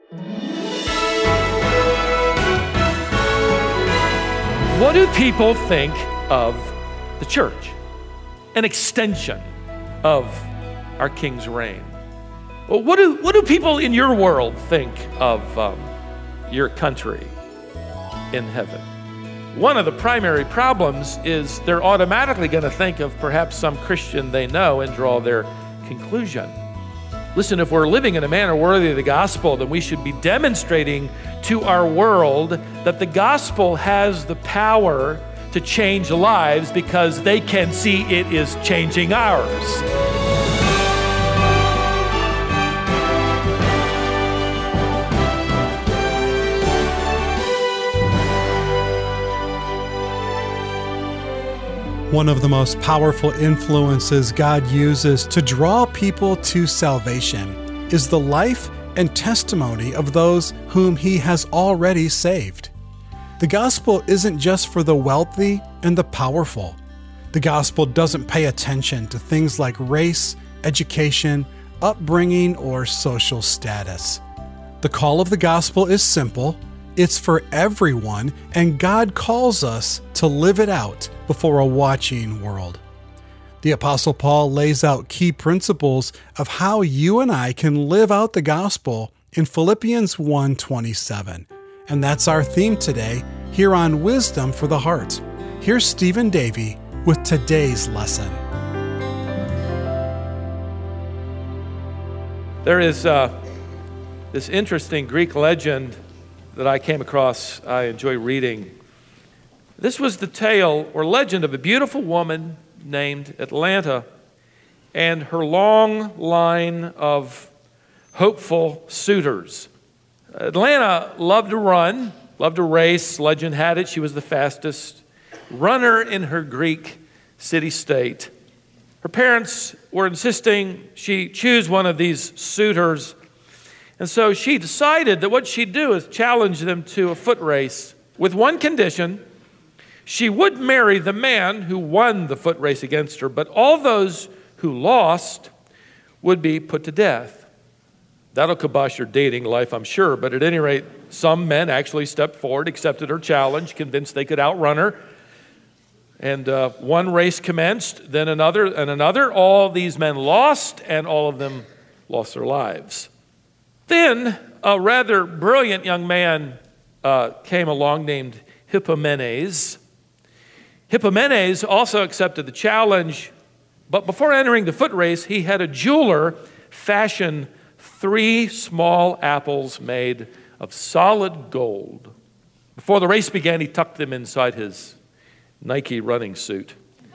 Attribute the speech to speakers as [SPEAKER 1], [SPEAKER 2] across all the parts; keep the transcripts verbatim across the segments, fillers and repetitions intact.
[SPEAKER 1] What do people think of the church? An extension of our King's reign. Well, what do what do people in your world think of um, your country in heaven? One of the primary problems is they're automatically going to think of perhaps some Christian they know and draw their conclusion. Listen, if we're living in a manner worthy of the gospel, then we should be demonstrating to our world that the gospel has the power to change lives because they can see it is changing ours.
[SPEAKER 2] One of the most powerful influences God uses to draw people to salvation is the life and testimony of those whom He has already saved. The gospel isn't just for the wealthy and the powerful. The gospel doesn't pay attention to things like race, education, upbringing, or social status. The call of the gospel is simple. It's for everyone, and God calls us to live it out before a watching world. The Apostle Paul lays out key principles of how you and I can live out the gospel in Philippians one twenty-seven. And that's our theme today here on Wisdom for the Heart. Here's Stephen Davey with today's lesson.
[SPEAKER 1] There is uh, this interesting Greek legend that I came across, I enjoy reading. This was the tale or legend of a beautiful woman named Atalanta and her long line of hopeful suitors. Atalanta loved to run, loved to race. Legend had it she was the fastest runner in her Greek city-state. Her parents were insisting she choose one of these suitors, and so she decided that what she'd do is challenge them to a foot race with one condition. She would marry the man who won the foot race against her, but all those who lost would be put to death. That'll kibosh your dating life, I'm sure, but at any rate, some men actually stepped forward, accepted her challenge, convinced they could outrun her. And uh, one race commenced, then another and another. All these men lost, and all of them lost their lives. Then a rather brilliant young man uh, came along named Hippomenes. Hippomenes also accepted the challenge, but before entering the foot race, he had a jeweler fashion three small apples made of solid gold. Before the race began, he tucked them inside his Nike running suit.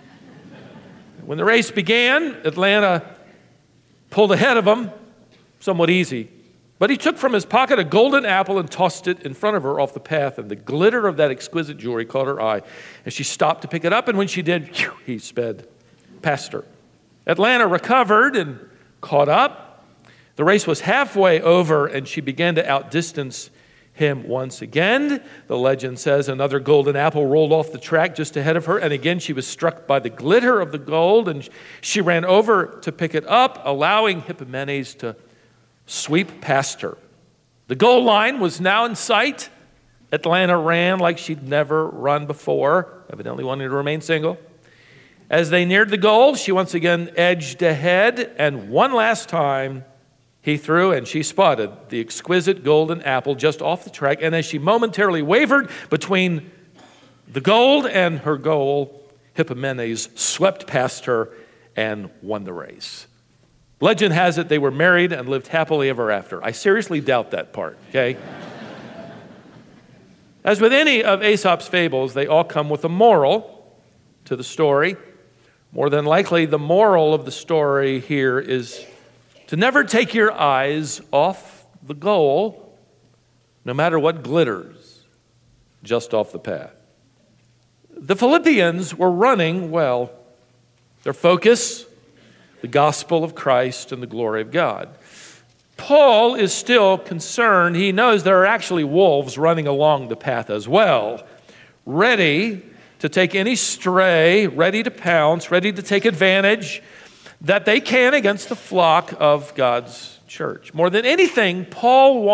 [SPEAKER 1] When the race began, Atalanta pulled ahead of him, somewhat easy. But he took from his pocket a golden apple and tossed it in front of her off the path, and the glitter of that exquisite jewelry caught her eye. And she stopped to pick it up, and when she did, whew, he sped past her. Atalanta recovered and caught up. The race was halfway over, and she began to outdistance him once again. The legend says another golden apple rolled off the track just ahead of her, and again she was struck by the glitter of the gold, and she ran over to pick it up, allowing Hippomenes to sweep past her. The goal line was now in sight. Atalanta ran like she'd never run before, evidently wanting to remain single. As they neared the goal, she once again edged ahead, and one last time he threw, and she spotted the exquisite golden apple just off the track. And as she momentarily wavered between the gold and her goal, Hippomenes swept past her and won the race. Legend has it they were married and lived happily ever after. I seriously doubt that part, okay? As with any of Aesop's fables, they all come with a moral to the story. More than likely, the moral of the story here is to never take your eyes off the goal, no matter what glitters just off the path. The Philippians were running well. Their focus, the gospel of Christ and the glory of God. Paul is still concerned. He knows there are actually wolves running along the path as well, ready to take any stray, ready to pounce, ready to take advantage that they can against the flock of God's church. More than anything, Paul wants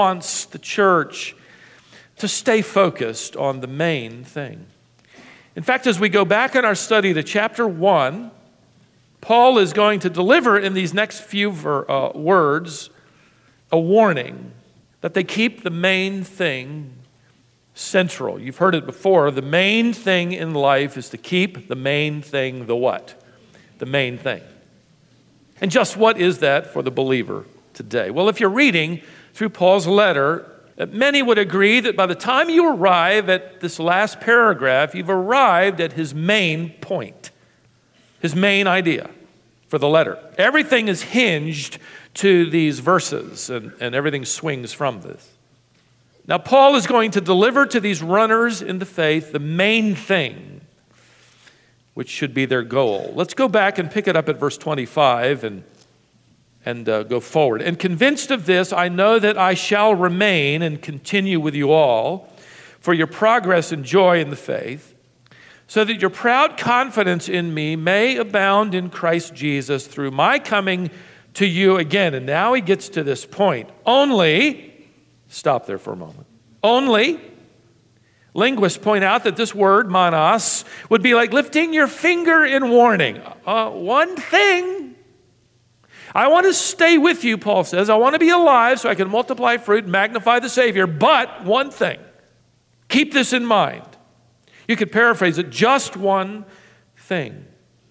[SPEAKER 1] the church to stay focused on the main thing. In fact, as we go back in our study to chapter one, Paul is going to deliver in these next few ver, uh, words a warning that they keep the main thing central. You've heard it before. The main thing in life is to keep the main thing the what? The main thing. And just what is that for the believer today? Well, if you're reading through Paul's letter, many would agree that by the time you arrive at this last paragraph, you've arrived at his main point, his main idea for the letter. Everything is hinged to these verses, and, and everything swings from this. Now, Paul is going to deliver to these runners in the faith the main thing, which should be their goal. Let's go back and pick it up at verse twenty-five and, and uh, go forward. And convinced of this, I know that I shall remain and continue with you all for your progress and joy in the faith, so that your proud confidence in me may abound in Christ Jesus through my coming to you again. And now he gets to this point. Only, stop there for a moment. Only, linguists point out that this word, monos, would be like lifting your finger in warning. Uh, one thing. I want to stay with you, Paul says. I want to be alive so I can multiply fruit and magnify the Savior. But one thing. Keep this in mind. You could paraphrase it, just one thing.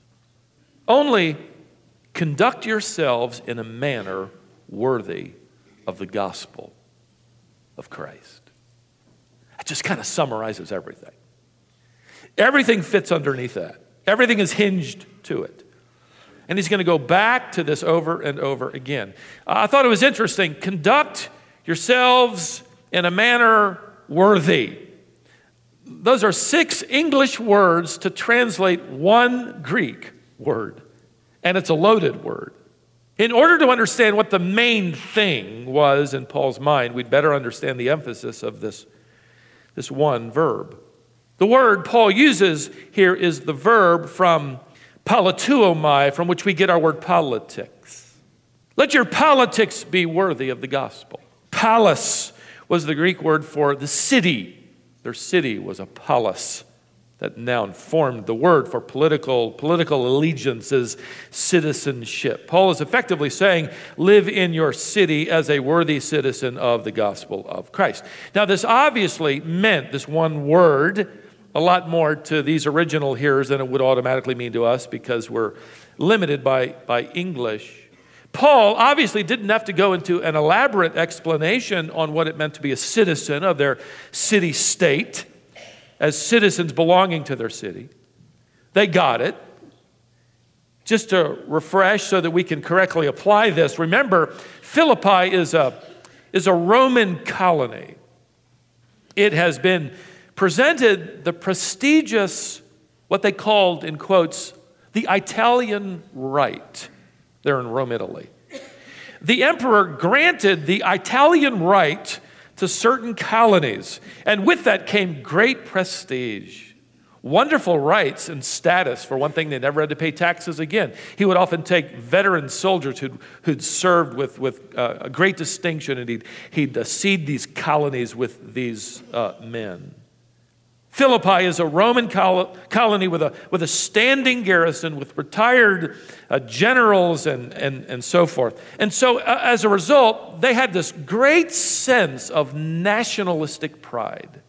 [SPEAKER 1] Only conduct yourselves in a manner worthy of the gospel of Christ. That just kind of summarizes everything. Everything fits underneath that. Everything is hinged to it. And he's going to go back to this over and over again. Uh, I thought it was interesting. Conduct yourselves in a manner worthy. Those are six English words to translate one Greek word. And it's a loaded word. In order to understand what the main thing was in Paul's mind, we'd better understand the emphasis of this, this one verb. The word Paul uses here is the verb from politeuomai, from which we get our word politics. Let your politics be worthy of the gospel. Palace was the Greek word for the city. Their city was a polis. That noun formed the word for political, political allegiances, citizenship. Paul is effectively saying, live in your city as a worthy citizen of the gospel of Christ. Now, this obviously meant, this one word, a lot more to these original hearers than it would automatically mean to us because we're limited by, by English. Paul obviously didn't have to go into an elaborate explanation on what it meant to be a citizen of their city-state, as citizens belonging to their city. They got it. Just to refresh so that we can correctly apply this, remember, Philippi is a, is a Roman colony. It has been presented the prestigious, what they called, in quotes, the Italian right. There in Rome, Italy. The emperor granted the Italian right to certain colonies, and with that came great prestige, wonderful rights and status. For one thing, they never had to pay taxes again. He would often take veteran soldiers who'd, who'd served with, with uh, a great distinction, and he'd, he'd uh, seed these colonies with these uh, men. Philippi is a Roman col- colony with a, with a standing garrison, with retired uh, generals and, and, and so forth. And so uh, as a result, they had this great sense of nationalistic pride.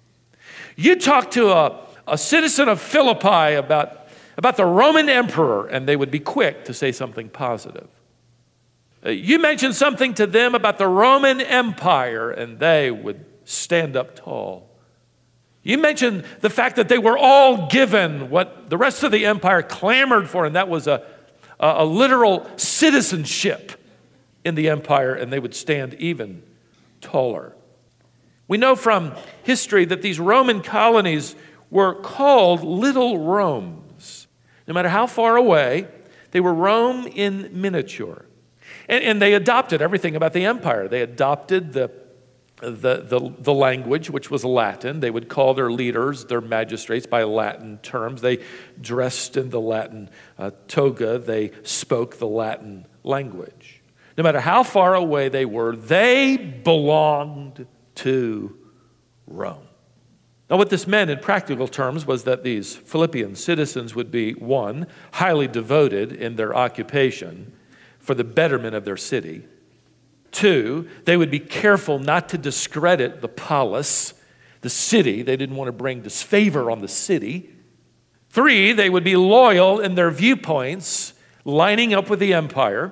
[SPEAKER 1] You talk to a, a citizen of Philippi about, about the Roman emperor, and they would be quick to say something positive. Uh, you mention something to them about the Roman Empire, and they would stand up tall. You mentioned the fact that they were all given what the rest of the empire clamored for, and that was a, a, a literal citizenship in the empire, and they would stand even taller. We know from history that these Roman colonies were called Little Romes. No matter how far away, they were Rome in miniature. And, and they adopted everything about the empire. They adopted the The, the, the language, which was Latin. They would call their leaders, their magistrates, by Latin terms. They dressed in the Latin uh, toga. They spoke the Latin language. No matter how far away they were, they belonged to Rome. Now, what this meant in practical terms was that these Philippian citizens would be, one, highly devoted in their occupation for the betterment of their city. Two, they would be careful not to discredit the polis, the city. They didn't want to bring disfavor on the city. Three, they would be loyal in their viewpoints, lining up with the empire.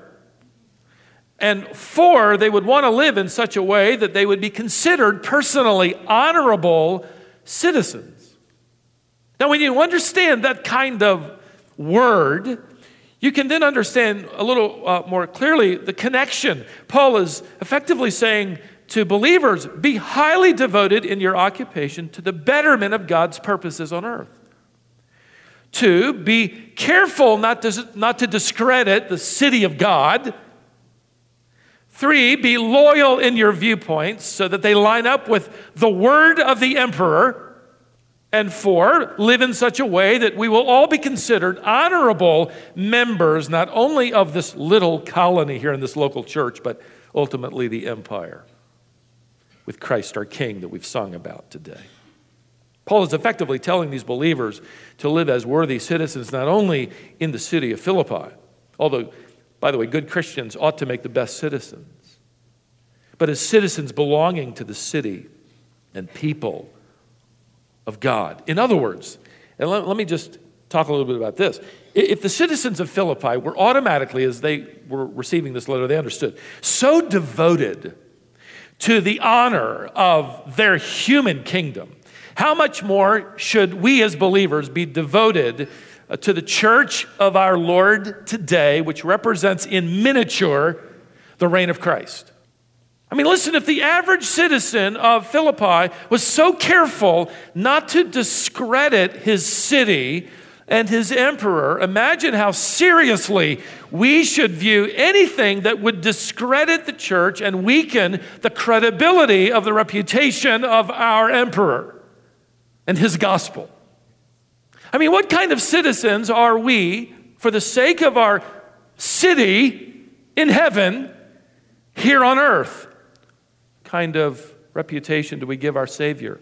[SPEAKER 1] And four, they would want to live in such a way that they would be considered personally honorable citizens. Now, when you understand that kind of word, you can then understand a little uh, more clearly the connection. Paul is effectively saying to believers, be highly devoted in your occupation to the betterment of God's purposes on earth. Two, be careful not to, not to discredit the city of God. Three, be loyal in your viewpoints so that they line up with the word of the emperor. And four, live in such a way that we will all be considered honorable members, not only of this little colony here in this local church, but ultimately the empire, with Christ our King that we've sung about today. Paul is effectively telling these believers to live as worthy citizens, not only in the city of Philippi, although, by the way, good Christians ought to make the best citizens, but as citizens belonging to the city and people of God. In other words, and let, let me just talk a little bit about this. If the citizens of Philippi were automatically, as they were receiving this letter, they understood, so devoted to the honor of their human kingdom, how much more should we as believers be devoted to the church of our Lord today, which represents in miniature the reign of Christ? I mean, listen, if the average citizen of Philippi was so careful not to discredit his city and his emperor, imagine how seriously we should view anything that would discredit the church and weaken the credibility of the reputation of our emperor and his gospel. I mean, what kind of citizens are we, for the sake of our city in heaven, here on earth? What kind of reputation do we give our Savior?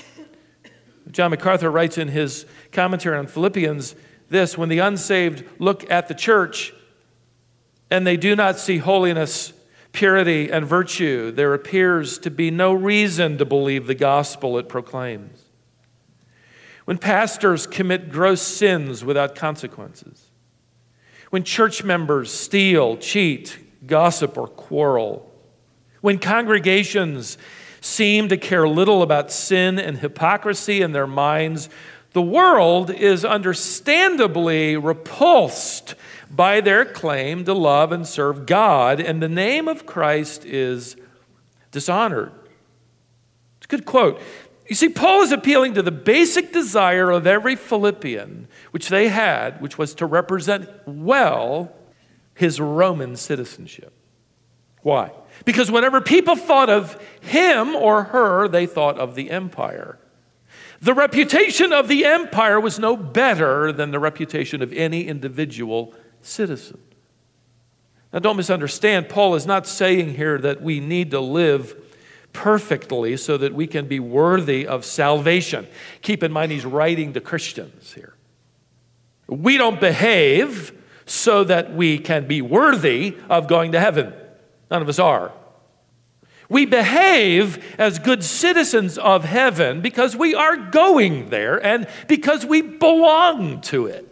[SPEAKER 1] John MacArthur writes in his commentary on Philippians this: when the unsaved look at the church and they do not see holiness, purity, and virtue, there appears to be no reason to believe the gospel it proclaims. When pastors commit gross sins without consequences, when church members steal, cheat, gossip, or quarrel, when congregations seem to care little about sin and hypocrisy in their minds, the world is understandably repulsed by their claim to love and serve God, and the name of Christ is dishonored. It's a good quote. You see, Paul is appealing to the basic desire of every Philippian, which they had, which was to represent well his Roman citizenship. Why? Because whatever people thought of him or her, they thought of the empire. The reputation of the empire was no better than the reputation of any individual citizen. Now, don't misunderstand. Paul is not saying here that we need to live perfectly so that we can be worthy of salvation. Keep in mind, he's writing to Christians here. We don't behave so that we can be worthy of going to heaven. None of us are. We behave as good citizens of heaven because we are going there and because we belong to it.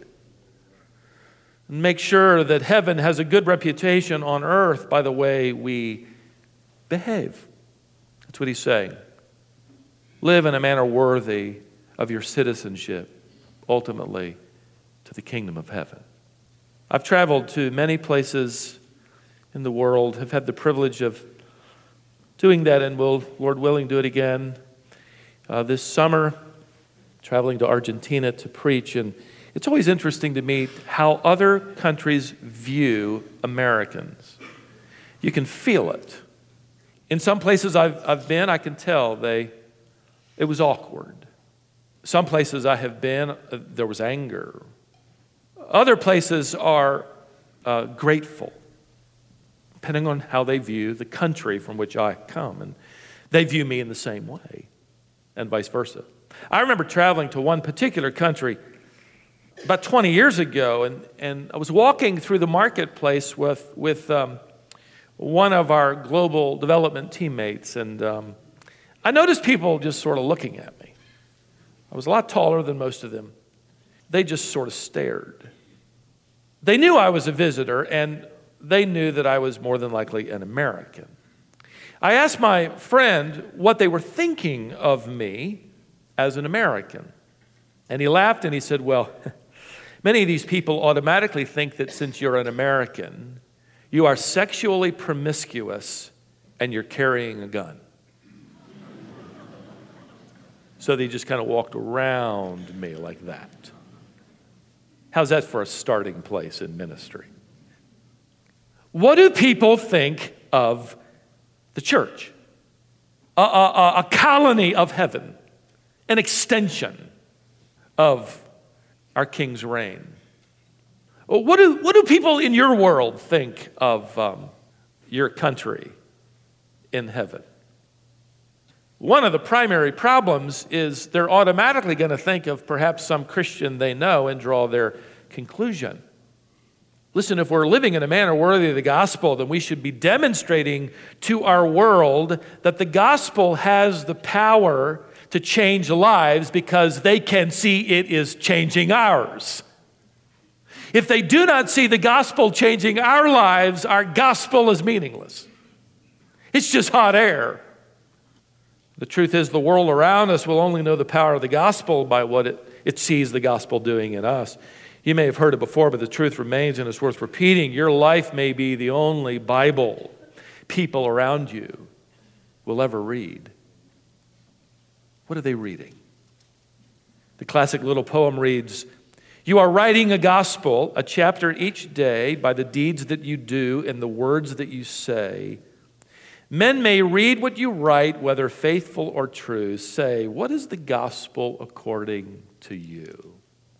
[SPEAKER 1] And make sure that heaven has a good reputation on earth by the way we behave. That's what he's saying. Live in a manner worthy of your citizenship, ultimately, to the kingdom of heaven. I've traveled to many places in the world, have had the privilege of doing that, and will, Lord willing, do it again. Uh, this summer, traveling to Argentina to preach, and it's always interesting to me how other countries view Americans. You can feel it. In some places I've, I've been, I can tell they it was awkward. Some places I have been, uh, there was anger. Other places are uh, grateful, depending on how they view the country from which I come. And they view me in the same way, and vice versa. I remember traveling to one particular country about twenty years ago, and, and I was walking through the marketplace with, with um, one of our global development teammates, and um, I noticed people just sort of looking at me. I was a lot taller than most of them. They just sort of stared. They knew I was a visitor, and they knew that I was more than likely an American. I asked my friend what they were thinking of me as an American. And he laughed and he said, well, many of these people automatically think that since you're an American, you are sexually promiscuous and you're carrying a gun. So they just kind of walked around me like that. How's that for a starting place in ministry? What do people think of the church? A, a, a colony of heaven, an extension of our King's reign. What do, what do people in your world think of um, your country in heaven? One of the primary problems is they're automatically going to think of perhaps some Christian they know and draw their conclusion. Listen, if we're living in a manner worthy of the gospel, then we should be demonstrating to our world that the gospel has the power to change lives because they can see it is changing ours. If they do not see the gospel changing our lives, our gospel is meaningless. It's just hot air. The truth is, the world around us will only know the power of the gospel by what it, it sees the gospel doing in us. You may have heard it before, but the truth remains, and it's worth repeating. Your life may be the only Bible people around you will ever read. What are they reading? The classic little poem reads, you are writing a gospel, a chapter each day, by the deeds that you do and the words that you say. Men may read what you write, whether faithful or true. Say, what is the gospel according to you?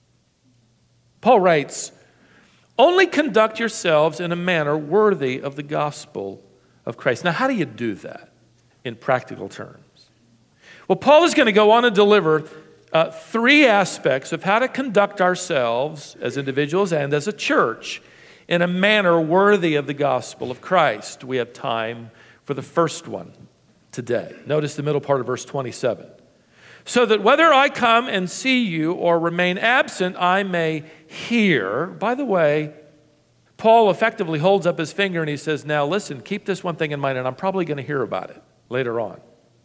[SPEAKER 1] Paul writes, only conduct yourselves in a manner worthy of the gospel of Christ. Now, how do you do that in practical terms? Well, Paul is going to go on and deliver uh, three aspects of how to conduct ourselves as individuals and as a church in a manner worthy of the gospel of Christ. We have time for the first one today. Notice the middle part of verse twenty-seven. So that whether I come and see you or remain absent, I may hear. By the way, Paul effectively holds up his finger and he says, now listen, keep this one thing in mind, and I'm probably going to hear about it later on.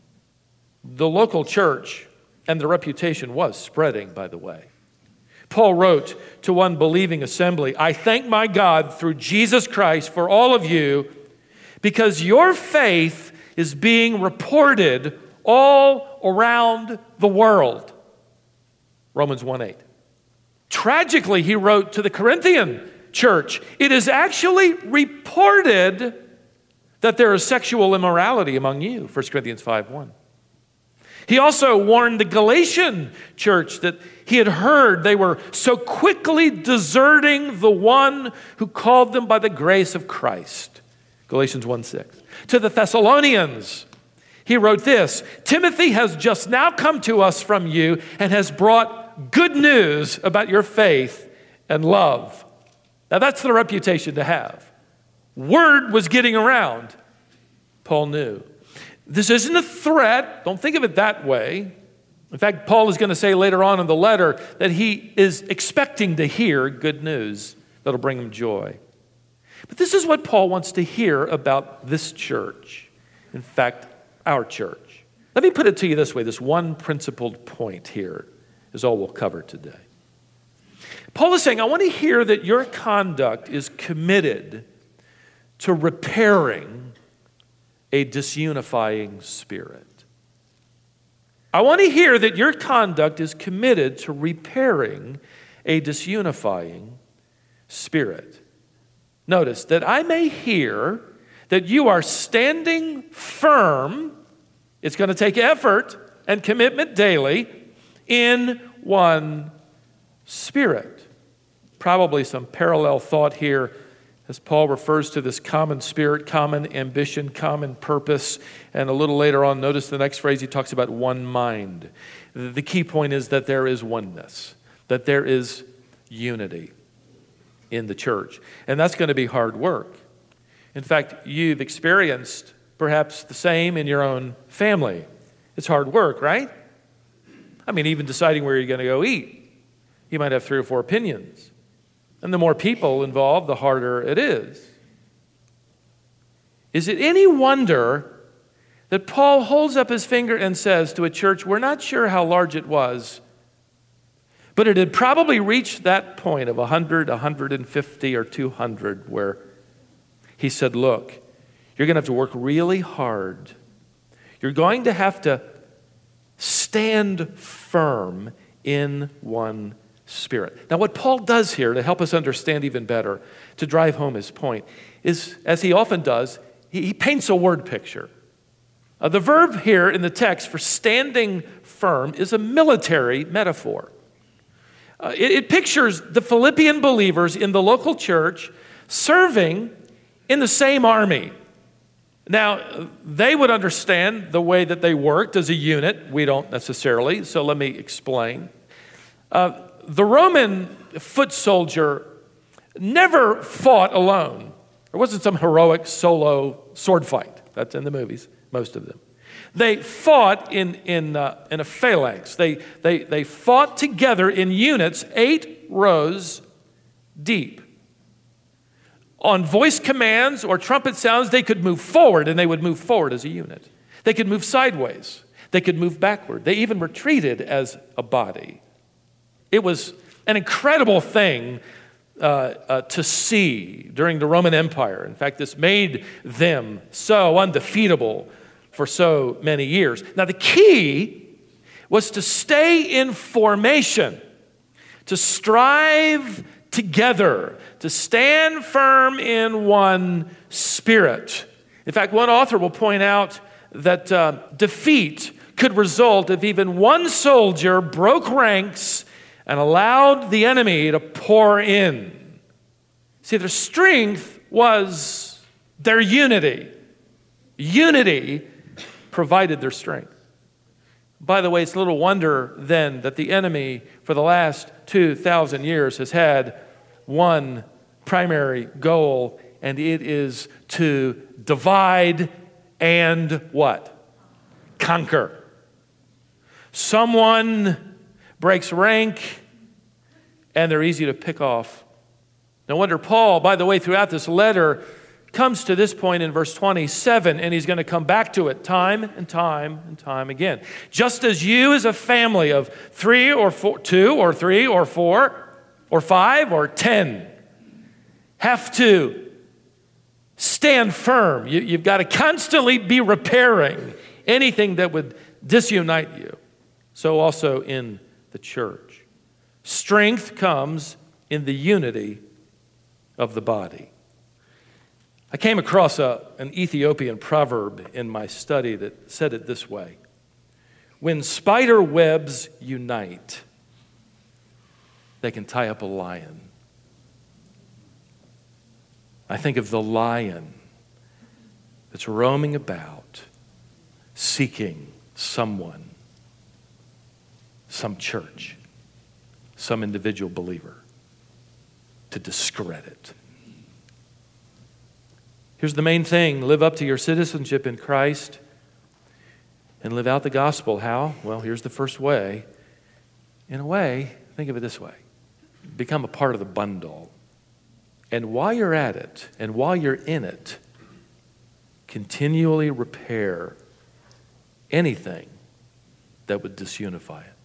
[SPEAKER 1] The local church and the reputation was spreading, by the way. Paul wrote to one believing assembly, I thank my God through Jesus Christ for all of you, because your faith is being reported all around the world. Romans one eight. Tragically, he wrote to the Corinthian church, it is actually reported that there is sexual immorality among you, First Corinthians five one. He also warned the Galatian church that he had heard they were so quickly deserting the one who called them by the grace of Christ. Galatians one six. To the Thessalonians, he wrote this, Timothy has just now come to us from you and has brought good news about your faith and love. Now that's the reputation to have. Word was getting around. Paul knew. This isn't a threat. Don't think of it that way. In fact, Paul is going to say later on in the letter that he is expecting to hear good news that'll bring him joy. But this is what Paul wants to hear about this church. In fact, our church. Let me put it to you this way. This one principled point here is all we'll cover today. Paul is saying, I want to hear that your conduct is committed to repairing a disunifying spirit. I want to hear that your conduct is committed to repairing a disunifying spirit. Notice that I may hear that you are standing firm. It's going to take effort and commitment daily in one spirit. Probably some parallel thought here as Paul refers to this common spirit, common ambition, common purpose. And a little later on, notice the next phrase, he talks about one mind. The key point is that there is oneness, that there is unity in the church. And that's going to be hard work. In fact, you've experienced perhaps the same in your own family. It's hard work, right? I mean, even deciding where you're going to go eat. You might have three or four opinions. And the more people involved, the harder it is. Is it any wonder that Paul holds up his finger and says to a church, we're not sure how large it was, but it had probably reached that point of one hundred, one hundred fifty, or two hundred, where he said, look, you're going to have to work really hard. You're going to have to stand firm in one Spirit. Now, what Paul does here to help us understand even better, to drive home his point, is, as he often does, he, he paints a word picture. Uh, the verb here in the text for standing firm is a military metaphor. Uh, it, it pictures the Philippian believers in the local church serving in the same army. Now, they would understand the way that they worked as a unit. We don't necessarily, so let me explain. Uh, The Roman foot soldier never fought alone. There wasn't some heroic solo sword fight. That's in the movies, most of them. They fought in, in, uh, in a phalanx. They, they, they fought together in units, eight rows deep. On voice commands or trumpet sounds, they could move forward, and they would move forward as a unit. They could move sideways. They could move backward. They even retreated as a body. It was an incredible thing uh, uh, to see during the Roman Empire. In fact, this made them so undefeatable for so many years. Now, the key was to stay in formation, to strive together, to stand firm in one spirit. In fact, one author will point out that uh, defeat could result if even one soldier broke ranks and allowed the enemy to pour in. See, their strength was their unity. Unity provided their strength. By the way, it's little wonder then that the enemy for the last two thousand years has had one primary goal, and it is to divide and what? Conquer. Someone breaks rank, and they're easy to pick off. No wonder Paul, by the way, throughout this letter, comes to this point in verse twenty-seven, and he's going to come back to it time and time and time again. Just as you as a family of three or four, two or three or four or five or ten have to stand firm. You, you've got to constantly be repairing anything that would disunite you. So also in the church. Strength comes in the unity of the body. I came across a, an Ethiopian proverb in my study that said it this way: when spider webs unite, they can tie up a lion. I think of the lion that's roaming about, seeking someone, some church, some individual believer to discredit. Here's the main thing: live up to your citizenship in Christ and live out the gospel. How? Well, here's the first way. In a way, think of it this way: become a part of the bundle. And while you're at it, and while you're in it, continually repair anything that would disunify it.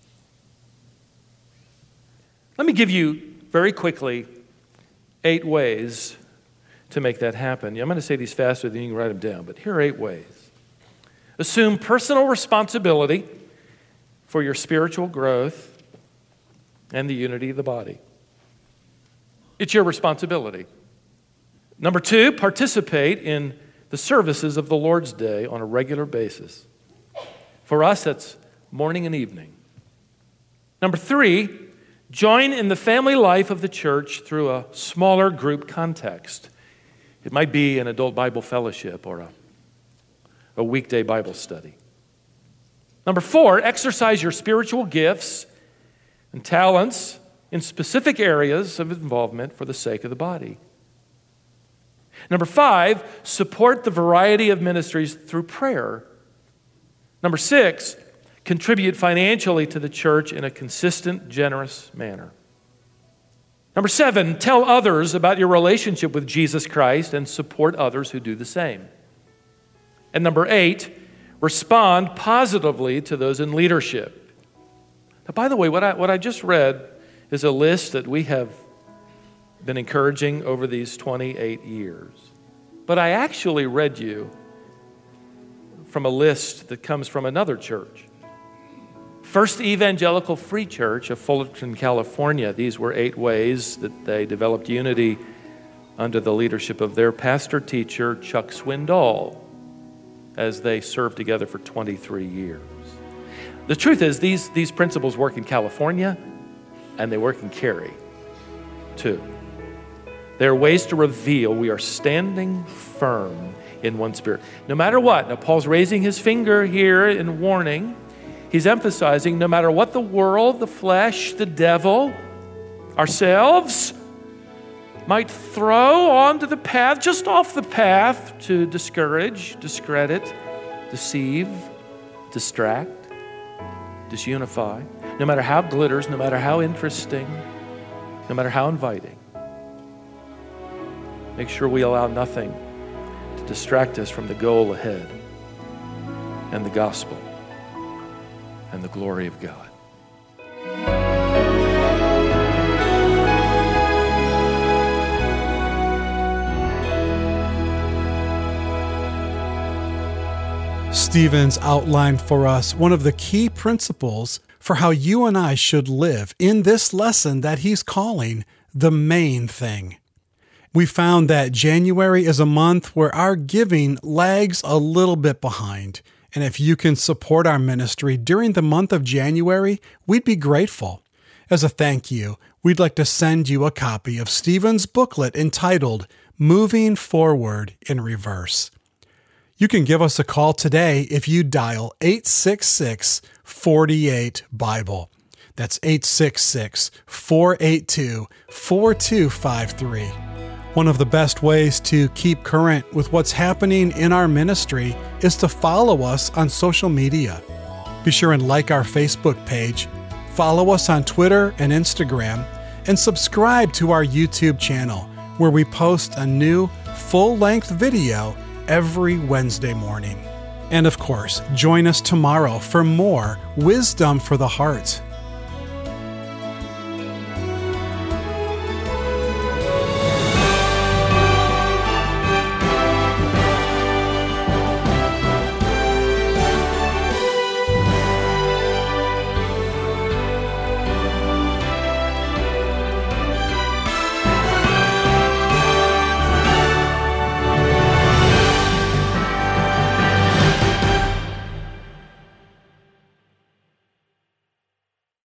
[SPEAKER 1] Let me give you very quickly eight ways to make that happen. I'm going to say these faster than you can write them down, but here are eight ways. Assume personal responsibility for your spiritual growth and the unity of the body. It's your responsibility. Number two, participate in the services of the Lord's Day on a regular basis. For us, that's morning and evening. Number three, join in the family life of the church through a smaller group context. It might be an adult Bible fellowship or a, a weekday Bible study. Number four, exercise your spiritual gifts and talents in specific areas of involvement for the sake of the body. Number five, support the variety of ministries through prayer. Number six, contribute financially to the church in a consistent, generous manner. Number seven, tell others about your relationship with Jesus Christ and support others who do the same. And number eight, respond positively to those in leadership. Now, by the way, what I, what I just read is a list that we have been encouraging over these twenty-eight years. But I actually read you from a list that comes from another church. First Evangelical Free Church of Fullerton, California. These were eight ways that they developed unity under the leadership of their pastor-teacher, Chuck Swindoll, as they served together for twenty-three years. The truth is, these, these principles work in California, and they work in Cary, too. There are ways to reveal we are standing firm in one spirit. No matter what, now Paul's raising his finger here in warning. He's emphasizing no matter what the world, the flesh, the devil, ourselves might throw onto the path, just off the path, to discourage, discredit, deceive, distract, disunify. No matter how it glitters, no matter how interesting, no matter how inviting, make sure we allow nothing to distract us from the goal ahead and the gospel and the glory of God.
[SPEAKER 2] Stephen's outlined for us one of the key principles for how you and I should live in this lesson that he's calling the main thing. We found that January is a month where our giving lags a little bit behind. And if you can support our ministry during the month of January, we'd be grateful. As a thank you, we'd like to send you a copy of Stephen's booklet entitled Moving Forward in Reverse. You can give us a call today if you dial eight six six, four eight, Bible. That's eight six six, four eight two, four two five three. One of the best ways to keep current with what's happening in our ministry is to follow us on social media. Be sure and like our Facebook page, follow us on Twitter and Instagram, and subscribe to our YouTube channel, where we post a new full-length video every Wednesday morning. And of course, join us tomorrow for more Wisdom for the Heart